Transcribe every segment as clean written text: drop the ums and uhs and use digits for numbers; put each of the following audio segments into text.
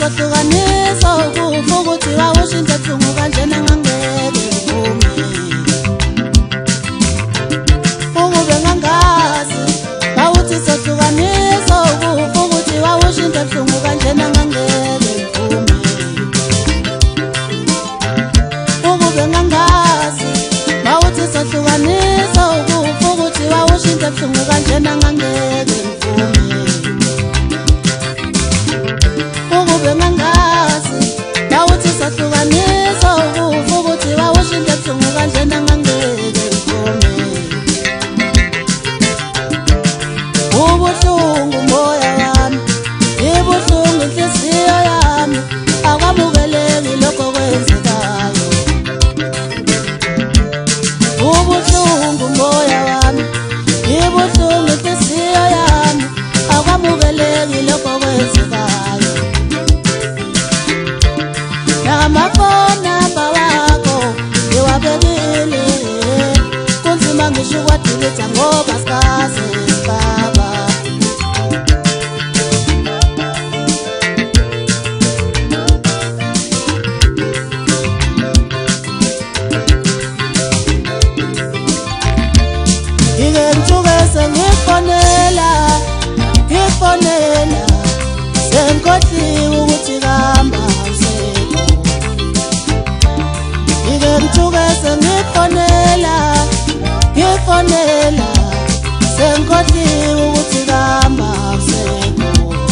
sohlukanisa ukufa ukuthi wawushintsha ebuhlungu kanjena ngangeke ngivume. Ukube ngangazi bawuthi sohlukanisa ukufa ukuthi wawushintsha ebuhlungu kanjena ngangeke ngivume. Ukube ngangazi bawuthi sohlukanisa ukufa ukuthi wawushintsha ebuhlungu kanjena ngangeke ngivume. Ukube ngangazi bawuthi sohlukanisa ukufa ukuthi wawushintsha ebuhlungu kanjena ngangeke ngivume. Ubuhlungu moya wami, ibuhlungu inhliziyo yami, akwamukeleki lokho kwenzekayo. Ubuhlungu moya wami, ibuhlungu inhliziyo yami, akwamukeleki lokho kwenzekayo. Namafoni namba wakho ngiwabekile, kunzima ngisho ukwadilitha ngoba sikaze sibaba. Ngike ngithukese ngifonela, sengikhohliwe ukuthi kuhamba usekho. Ngike ngithukese ngifonela, sengikhohliwe ukuthi kuhamba usekho.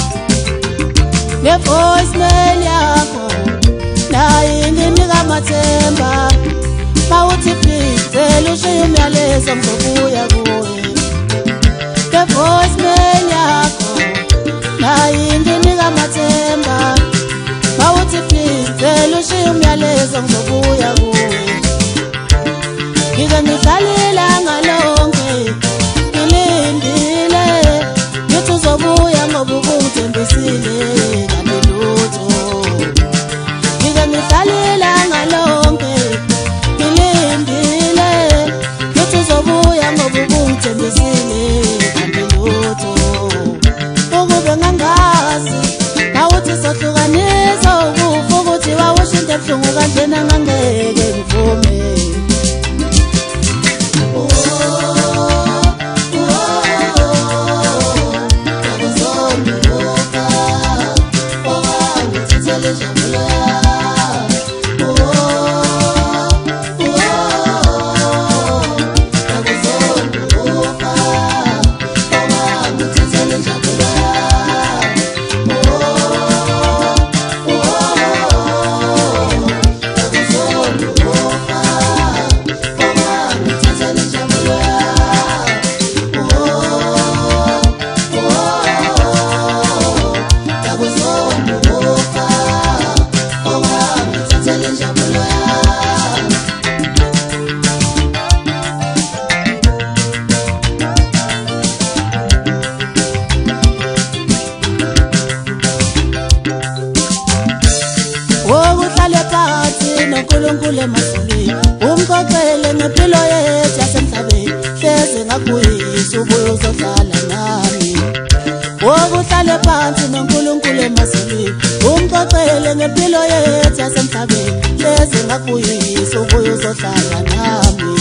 Ne-voicemail yakho nayo inginika amathemba, bawuthi please cela ushiye umyalezo ngizobuya kuwe. Ne-voicemail yakho nayo inginika amathemba, bawuthi please cela ushiye umyalezo ngizobuya kuwe. Ngike ngidlalile ngalonke ngilindile, ngithi uzobuya ngoba ubungithembisile kanti lutho. Ngike ngidlalile ngalonke ngilindile, ngithi uzobuya ngoba ubungithembisile kanti lutho. Ukube ngangazi bawuthi sohlukanisa ukufa ukuthi wawushintsha ebuhlungu kanjena ngangeke ngivume. Wokuhlale phansi noNkulunkulu emazulwini, umxoxele ngempilo yethu yasemhlabeni, hleze ngakuyisa ubuye uzohlala nami. Wokuhlale phansi noNkulunkulu emazulwini, umxoxele ngempilo yethu yasemhlabeni, hleze ngakuyisa ubuye uzohlala nami.